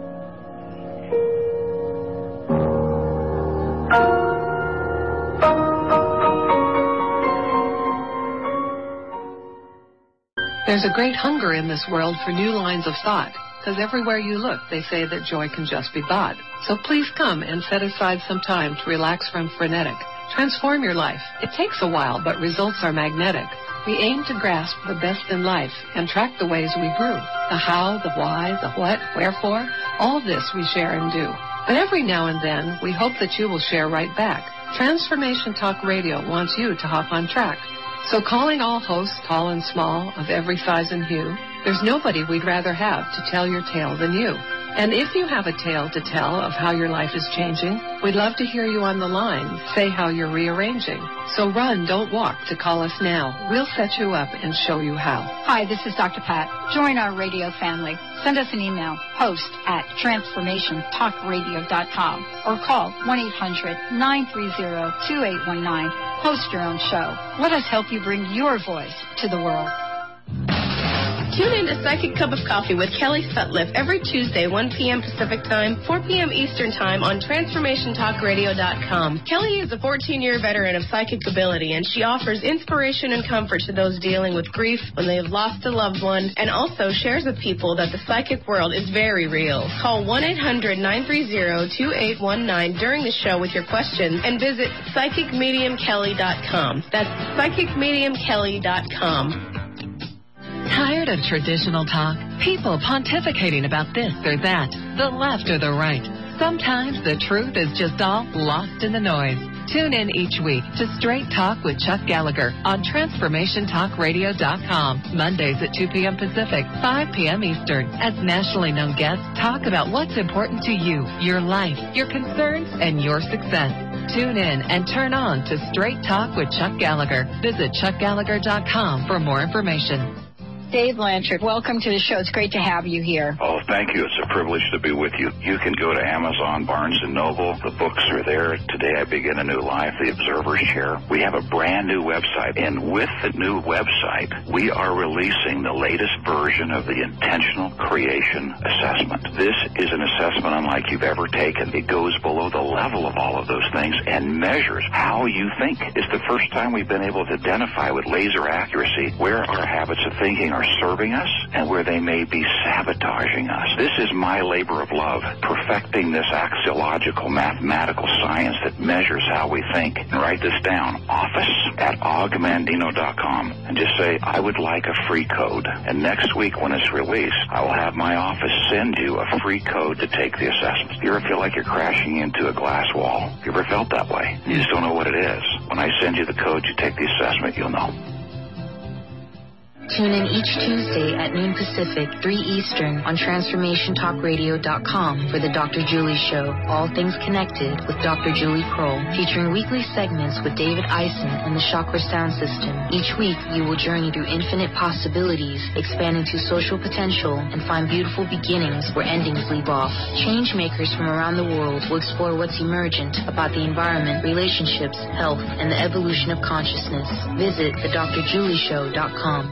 Speaker 14: There's a great hunger in this world for new lines of thought, because everywhere you look, they say that joy can just be bought. So please come and set aside some time to relax from frenetic. Transform your life. It takes a while, but results are magnetic. We aim to grasp the best in life and track the ways we grew. The how, the why, the what, wherefore, all this we share and do. But every now and then, we hope that you will share right back. Transformation Talk Radio wants you to hop on track. So calling all hosts, tall and small, of every size and hue, there's nobody we'd rather have to tell your tale than you. And if you have a tale to tell of how your life is changing, we'd love to hear you on the line say how you're rearranging. So run, don't walk, to call us now. We'll set you up and show you how.
Speaker 8: Hi, this is Doctor Pat. Join our radio family. Send us an email, host at transformation talk radio dot com, or call one eight hundred nine three zero two eight one nine. Host your own show. Let us help you bring your voice to the world.
Speaker 5: Tune in to Psychic Cup of Coffee with Kelly Sutliff every Tuesday, one p.m. Pacific Time, four p.m. Eastern Time on transformation talk radio dot com. Kelly is a fourteen-year veteran of psychic ability, and she offers inspiration and comfort to those dealing with grief when they have lost a loved one, and also shares with people that the psychic world is very real. Call one eight hundred nine three zero two eight one nine during the show with your questions, and visit psychic medium kelly dot com. That's psychic medium kelly dot com.
Speaker 15: Tired of traditional talk? People pontificating about this or that, the left or the right. Sometimes the truth is just all lost in the noise. Tune in each week to Straight Talk with Chuck Gallagher on transformation talk radio dot com, Mondays at two p.m. Pacific, five p.m. Eastern, as nationally known guests talk about what's important to you, your life, your concerns, and your success. Tune in and turn on to Straight Talk with Chuck Gallagher. Visit chuck gallagher dot com for more information.
Speaker 8: Dave Blanchard, welcome to the show. It's great to have you here.
Speaker 16: Oh, thank you. It's a privilege to be with you. You can go to Amazon, Barnes and Noble. The books are there. Today I Begin a New Life, The Observer's Chair. We have a brand new website, and with the new website, we are releasing the latest version of the Intentional Creation Assessment. This is an assessment unlike you've ever taken. It goes below the level of all of those things and measures how you think. It's the first time we've been able to identify with laser accuracy where our habits of thinking are serving us and where they may be sabotaging us. This is my labor of love, perfecting this axiological mathematical science that measures how we think. And write this down, office at augmandino dot com, and just say, I would like a free code. And next week when it's released, I will have my office send you a free code to take the assessment. You ever feel like you're crashing into a glass wall? You ever felt that way? You just don't know what it is. When I send you the code, you take the assessment, you'll know.
Speaker 1: Tune in each Tuesday at noon Pacific, three Eastern on transformation talk radio dot com for the Doctor Julie Show, All Things Connected with Doctor Julie Kroll, featuring weekly segments with David Eisen and the Chakra Sound System. Each week, you will journey through infinite possibilities, expand into social potential, and find beautiful beginnings where endings leave off. Change makers from around the world will explore what's emergent about the environment, relationships, health, and the evolution of consciousness. Visit the dr julie show dot com.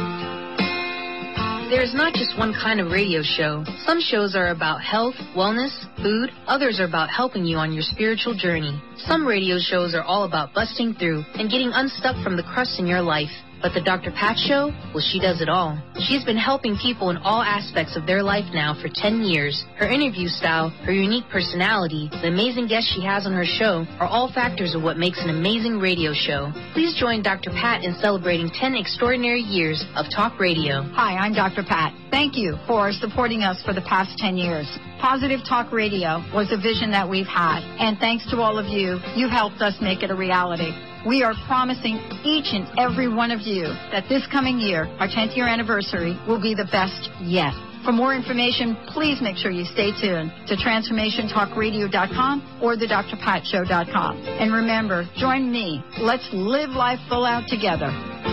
Speaker 1: There's not just one kind of radio show. Some shows are about health, wellness, food. Others are about helping you on your spiritual journey. Some radio shows are all about busting through and getting unstuck from the crust in your life. But the Doctor Pat Show, well, she does it all. She's been helping people in all aspects of their life now for ten years. Her interview style, her unique personality, the amazing guests she has on her show are all factors of what makes an amazing radio show. Please join Doctor Pat in celebrating ten extraordinary years of talk radio.
Speaker 8: Hi, I'm Doctor Pat. Thank you for supporting us for the past ten years. Positive Talk Radio was a vision that we've had, and thanks to all of you, you've helped us make it a reality. We are promising each and every one of you that this coming year, our tenth year anniversary, will be the best yet. For more information, please make sure you stay tuned to transformation talk radio dot com or the dr pat show dot com. And remember, join me. Let's live life full out together.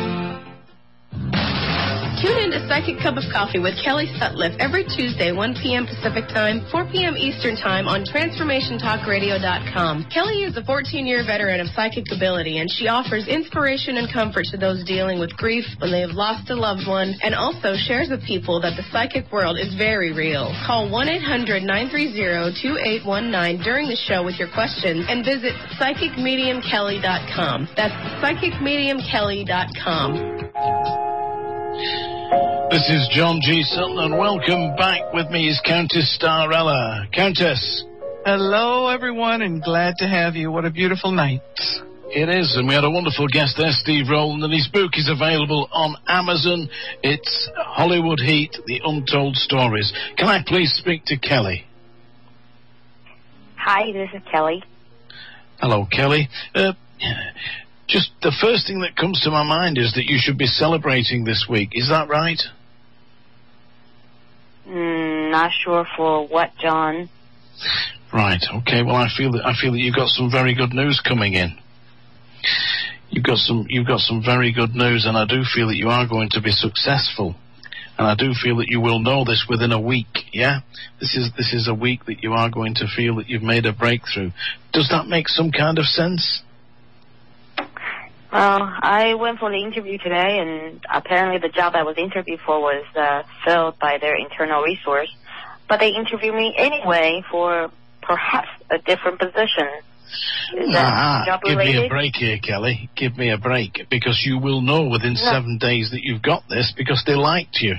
Speaker 5: Tune in to Psychic Cup of Coffee with Kelly Sutliff every Tuesday, one p.m. Pacific Time, four p.m. Eastern Time on transformation talk radio dot com. Kelly is a fourteen-year veteran of psychic ability, and she offers inspiration and comfort to those dealing with grief when they have lost a loved one, and also shares with people that the psychic world is very real. Call one eight hundred nine three zero two eight one nine during the show with your questions, and visit psychic medium kelly dot com. That's psychic medium kelly dot com.
Speaker 2: This is John G. Sutton, and welcome back. With me is Countess Starella. Countess.
Speaker 3: Hello, everyone, and glad to have you. What a beautiful night.
Speaker 2: It is, and we had a wonderful guest there, Steve Rowland, and his book is available on Amazon. It's Hollywood Heat, The Untold Stories. Can I please speak to Kelly?
Speaker 17: Hi, this is Kelly.
Speaker 2: Hello, Kelly. Uh, just the first thing that comes to my mind is that you should be celebrating this week. Is that right?
Speaker 17: Mm, not sure for what, John.
Speaker 2: Right. Okay. Well, I feel that I feel that you've got some very good news coming in. You've got some. You've got some very good news, and I do feel that you are going to be successful. And I do feel that you will know this within a week. Yeah. This is this is a week that you are going to feel that you've made a breakthrough. Does that make some kind of sense?
Speaker 17: Well, I went for the interview today, and apparently the job I was interviewed for was uh, filled by their internal resource. But they interviewed me anyway for perhaps a different position. Is that
Speaker 2: Ah,
Speaker 17: job
Speaker 2: give
Speaker 17: related?
Speaker 2: me a break here, Kelly. Give me a break. Because you will know within
Speaker 17: No.
Speaker 2: seven days that you've got this because they liked you.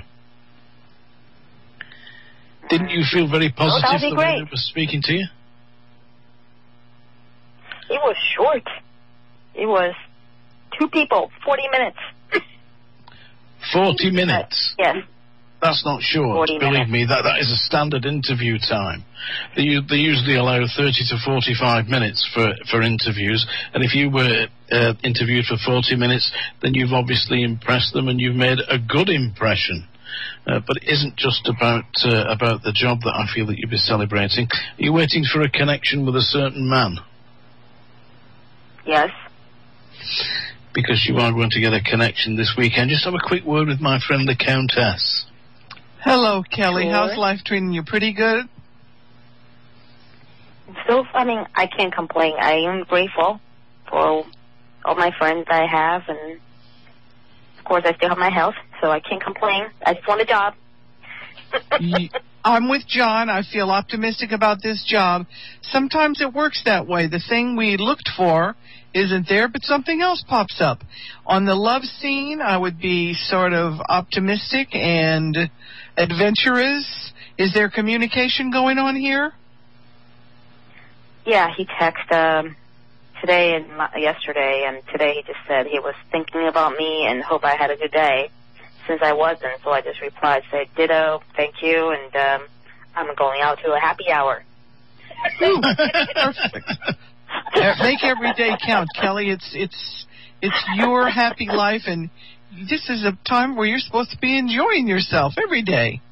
Speaker 2: Didn't you feel very
Speaker 17: Oh, that
Speaker 2: positive
Speaker 17: would be
Speaker 2: the way
Speaker 17: great.
Speaker 2: they were speaking to you?
Speaker 17: It was short. It was two people, forty minutes.
Speaker 2: Forty minutes.
Speaker 17: Yes.
Speaker 2: That's not short.
Speaker 17: forty
Speaker 2: Believe
Speaker 17: minutes.
Speaker 2: me, that, that is a standard interview time. They, u- they usually allow thirty to forty-five minutes for, for interviews. And if you were uh, interviewed for forty minutes, then you've obviously impressed them and you've made a good impression. Uh, but it isn't just about uh, about the job that I feel that you'll be celebrating. Are you waiting for a connection with a certain man?
Speaker 17: Yes.
Speaker 2: Because you are going to get a connection this weekend. Just have a quick word with my friend the Countess.
Speaker 3: Hello, Kelly.
Speaker 17: Sure.
Speaker 3: How's life treating you? Pretty good?
Speaker 17: So, I mean, I can't complain. I am grateful for all my friends I have, and of course I still have my health, so I can't complain. I just want a job.
Speaker 3: Y- I'm with John. I feel optimistic about this job. Sometimes it works that way. The thing we looked for isn't there, but something else pops up. On the love scene, I would be sort of optimistic and adventurous. Is there communication going on here?
Speaker 17: Yeah, he texted um, today and my, yesterday, and today he just said he was thinking about me and hope I had a good day. Since I wasn't, so I just replied, said, ditto, thank you, and um, I'm going out to a happy hour.
Speaker 3: Perfect. Make every day count, Kelly. It's it's it's your happy life, and this is a time where you're supposed to be enjoying yourself every day.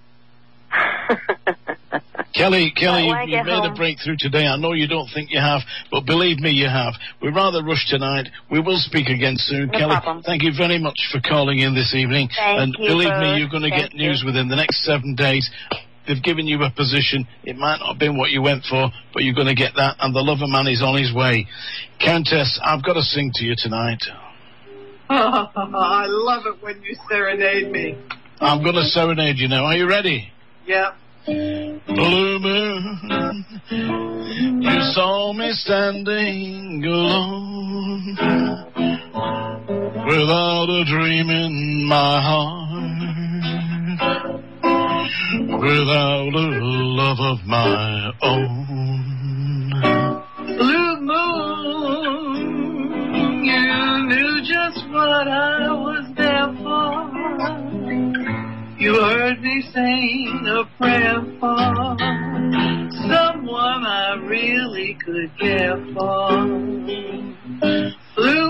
Speaker 2: Kelly, Kelly,
Speaker 17: Well, when I
Speaker 2: you,
Speaker 17: get
Speaker 2: you made
Speaker 17: home-
Speaker 2: a breakthrough today. I know you don't think you have, but believe me, you have. We're rather rushed tonight. We will speak again soon.
Speaker 17: No
Speaker 2: Kelly,
Speaker 17: problem.
Speaker 2: thank you very much for calling in this evening.
Speaker 17: Thank
Speaker 2: and
Speaker 17: you,
Speaker 2: believe
Speaker 17: Bruce.
Speaker 2: me, you're going to
Speaker 17: Thank
Speaker 2: get news
Speaker 17: you.
Speaker 2: within the next seven days. They've given you a position. It might not have been what you went for, but you're going to get that, and the lover man is on his way. Countess, I've got to sing to you tonight.
Speaker 3: I love it when you serenade me.
Speaker 2: I'm going to serenade you now. Are you ready?
Speaker 3: Yeah.
Speaker 2: Blue moon, you saw me standing alone, without a dream in my heart, without a love of my own.
Speaker 3: Blue moon, you knew just what I was there for. You heard me sing a prayer for someone I really could care for. Blue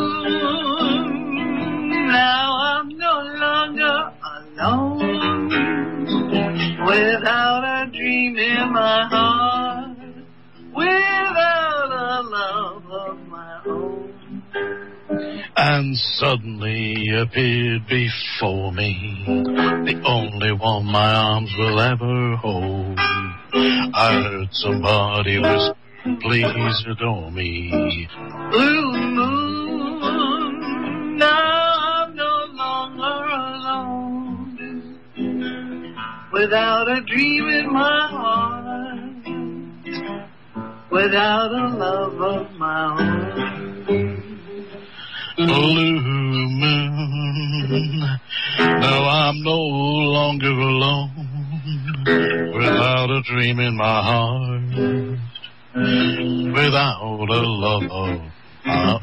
Speaker 3: moon, now I'm no longer alone, without a dream in my heart, without a love of my own.
Speaker 2: And suddenly appeared before me the only one my arms will ever hold. I heard somebody whisper, please adore me.
Speaker 3: Blue moon, now I'm no longer alone, without a dream in my heart, without a love of my own.
Speaker 2: Blue moon, now I'm no longer alone, without a dream in my heart, without a love of my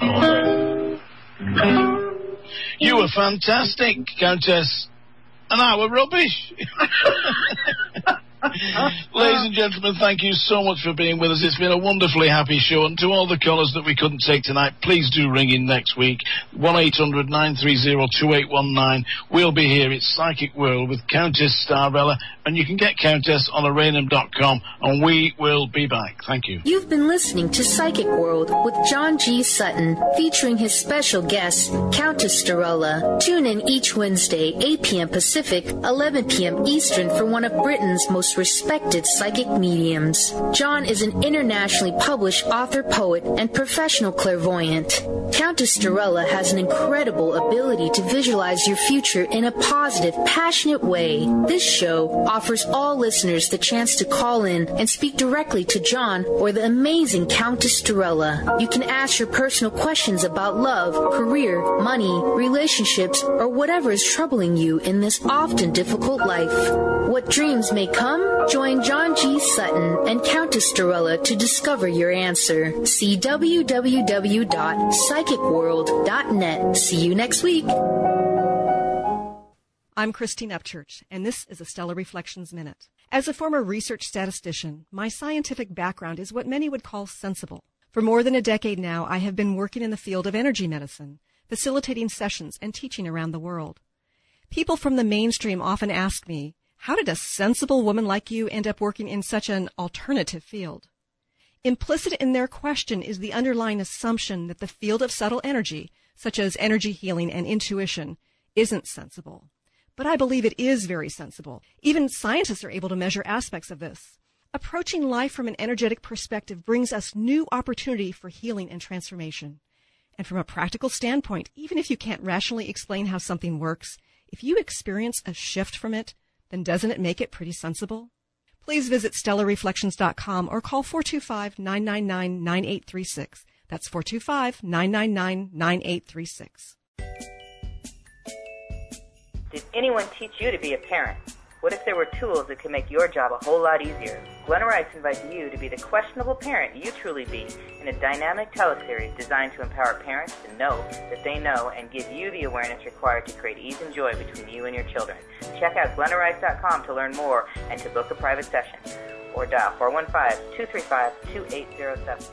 Speaker 2: own. You were fantastic, Countess, and I were rubbish. Ladies and gentlemen, thank you so much for being with us. It's been a wonderfully happy show. And to all the callers that we couldn't take tonight, please do ring in next week. one eight hundred nine three zero two eight one nine. We'll be here. It's Psychic World with Countess Starella. And you can get Countess on arainham dot com. And we will be back. Thank you.
Speaker 1: You've been listening to Psychic World with John G. Sutton, featuring his special guest, Countess Starella. Tune in each Wednesday, eight p.m. Pacific, eleven p.m. Eastern, for one of Britain's most respected psychic mediums. John is an internationally published author, poet, and professional clairvoyant. Countess Starella has an incredible ability to visualize your future in a positive, passionate way. This show offers all listeners the chance to call in and speak directly to John or the amazing Countess Starella. You can ask your personal questions about love, career, money, relationships, or whatever is troubling you in this often difficult life. What dreams may come? Join John G. Sutton and Countess Starella to discover your answer. See w w w dot psychic world dot net. See you next week.
Speaker 18: I'm Christine Upchurch, and this is a Stellar Reflections Minute. As a former research statistician, my scientific background is what many would call sensible. For more than a decade now, I have been working in the field of energy medicine, facilitating sessions and teaching around the world. People from the mainstream often ask me, how did a sensible woman like you end up working in such an alternative field? Implicit in their question is the underlying assumption that the field of subtle energy, such as energy healing and intuition, isn't sensible. But I believe it is very sensible. Even scientists are able to measure aspects of this. Approaching life from an energetic perspective brings us new opportunity for healing and transformation. And from a practical standpoint, even if you can't rationally explain how something works, if you experience a shift from it, then doesn't it make it pretty sensible? Please visit stellar reflections dot com or call four two five, nine nine nine, nine eight three six. That's four two five, nine nine nine, nine eight three six.
Speaker 19: Did anyone teach you to be a parent? What if there were tools that could make your job a whole lot easier? Glenna Rice invites you to be the questionable parent you truly be in a dynamic teleseries designed to empower parents to know that they know and give you the awareness required to create ease and joy between you and your children. Check out glenna rice dot com to learn more and to book a private session. Or dial four one five, two three five, two eight zero seven.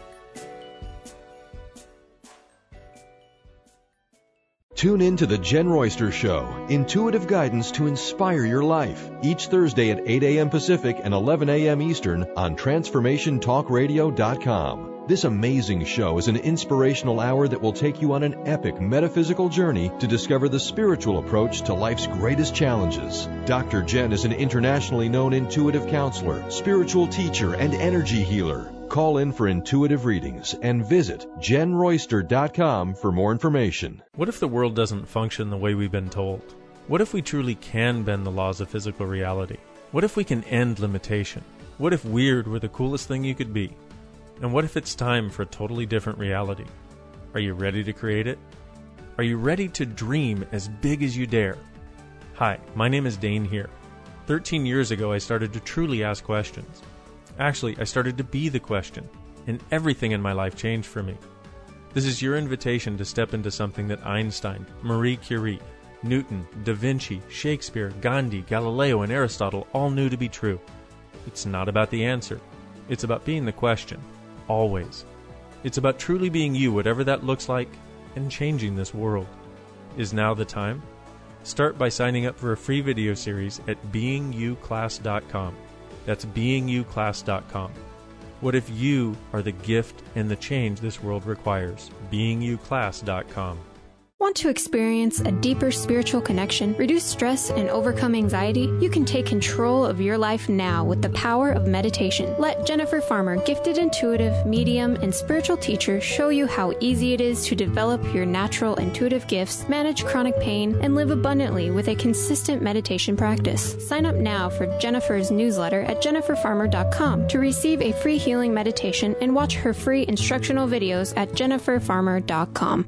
Speaker 20: Tune in to The Jen Royster Show, intuitive guidance to inspire your life, each Thursday at eight a.m. Pacific and eleven a.m. Eastern on transformation talk radio dot com. This amazing show is an inspirational hour that will take you on an epic metaphysical journey to discover the spiritual approach to life's greatest challenges. Doctor Jen is an internationally known intuitive counselor, spiritual teacher, and energy healer. Call in for intuitive readings and visit jen royster dot com for more information.
Speaker 21: What if the world doesn't function the way we've been told? What if we truly can bend the laws of physical reality? What if we can end limitation? What if weird were the coolest thing you could be? And what if it's time for a totally different reality? Are you ready to create it? Are you ready to dream as big as you dare? Hi, my name is Dane here. Thirteen years ago, I started to truly ask questions. Actually, I started to be the question, and everything in my life changed for me. This is your invitation to step into something that Einstein, Marie Curie, Newton, Da Vinci, Shakespeare, Gandhi, Galileo, and Aristotle all knew to be true. It's not about the answer. It's about being the question, always. It's about truly being you, whatever that looks like, and changing this world. Is now the time? Start by signing up for a free video series at being you class dot com. That's being you class dot com. What if you are the gift and the change this world requires? being you class dot com.
Speaker 11: Want to experience a deeper spiritual connection, reduce stress, and overcome anxiety? You can take control of your life now with the power of meditation. Let Jennifer Farmer, gifted intuitive, medium, and spiritual teacher, show you how easy it is to develop your natural intuitive gifts, manage chronic pain, and live abundantly with a consistent meditation practice. Sign up now for Jennifer's newsletter at jennifer farmer dot com to receive a free healing meditation and watch her free instructional videos at jennifer farmer dot com.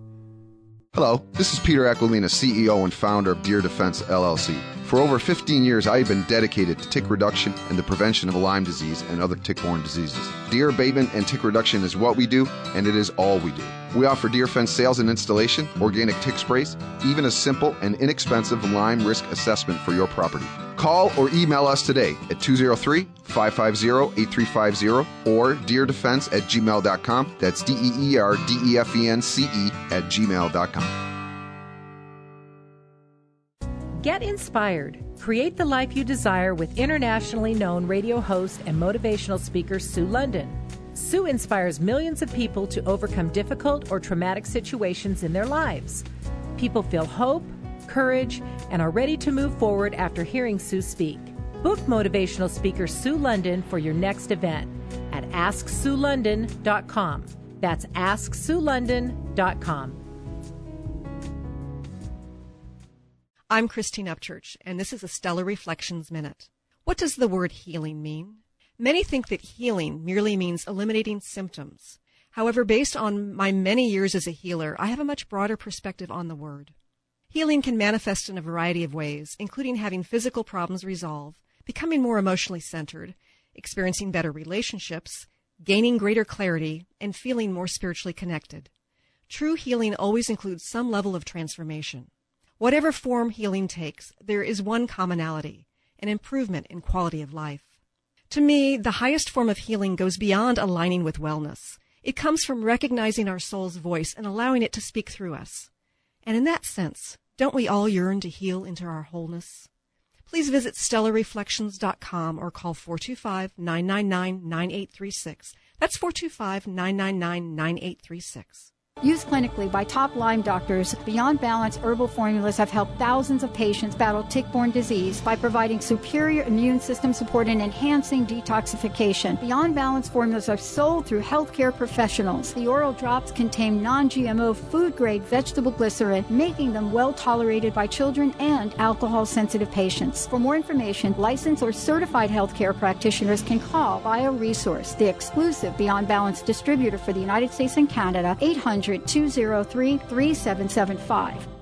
Speaker 22: Hello, this is Peter Aquilina, C E O and founder of Deer Defense, L L C. For over fifteen years, I have been dedicated to tick reduction and the prevention of Lyme disease and other tick-borne diseases. Deer abatement and tick reduction is what we do, and it is all we do. We offer deer fence sales and installation, organic tick sprays, even a simple and inexpensive Lyme risk assessment for your property. Call or email us today at two oh three, five five zero, eight three five zero or deer defense at gmail dot com. That's D E E R D E F E N C E at gmail dot com.
Speaker 12: Get inspired. Create the life you desire with internationally known radio host and motivational speaker Sue London. Sue inspires millions of people to overcome difficult or traumatic situations in their lives. People feel hope, courage, and are ready to move forward after hearing Sue speak. Book motivational speaker Sue London for your next event at ask sue london dot com. That's ask sue london dot com.
Speaker 18: I'm Christine Upchurch, and this is a Stellar Reflections Minute. What does the word healing mean? Many think that healing merely means eliminating symptoms. However, based on my many years as a healer, I have a much broader perspective on the word. Healing can manifest in a variety of ways, including having physical problems resolve, becoming more emotionally centered, experiencing better relationships, gaining greater clarity, and feeling more spiritually connected. True healing always includes some level of transformation. Whatever form healing takes, there is one commonality, an improvement in quality of life. To me, the highest form of healing goes beyond aligning with wellness. It comes from recognizing our soul's voice and allowing it to speak through us. And in that sense, don't we all yearn to heal into our wholeness? Please visit stellar reflections dot com or call four two five, nine nine nine, nine eight three six. That's four two five, nine nine nine, nine eight three six.
Speaker 8: Used clinically by top Lyme doctors, Beyond Balance herbal formulas have helped thousands of patients battle tick-borne disease by providing superior immune system support and enhancing detoxification. Beyond Balance formulas are sold through healthcare professionals. The oral drops contain non-G M O food-grade vegetable glycerin, making them well tolerated by children and alcohol-sensitive patients. For more information, licensed or certified healthcare practitioners can call BioResource, the exclusive Beyond Balance distributor for the United States and Canada, eight hundred, two oh three, three seven seven five.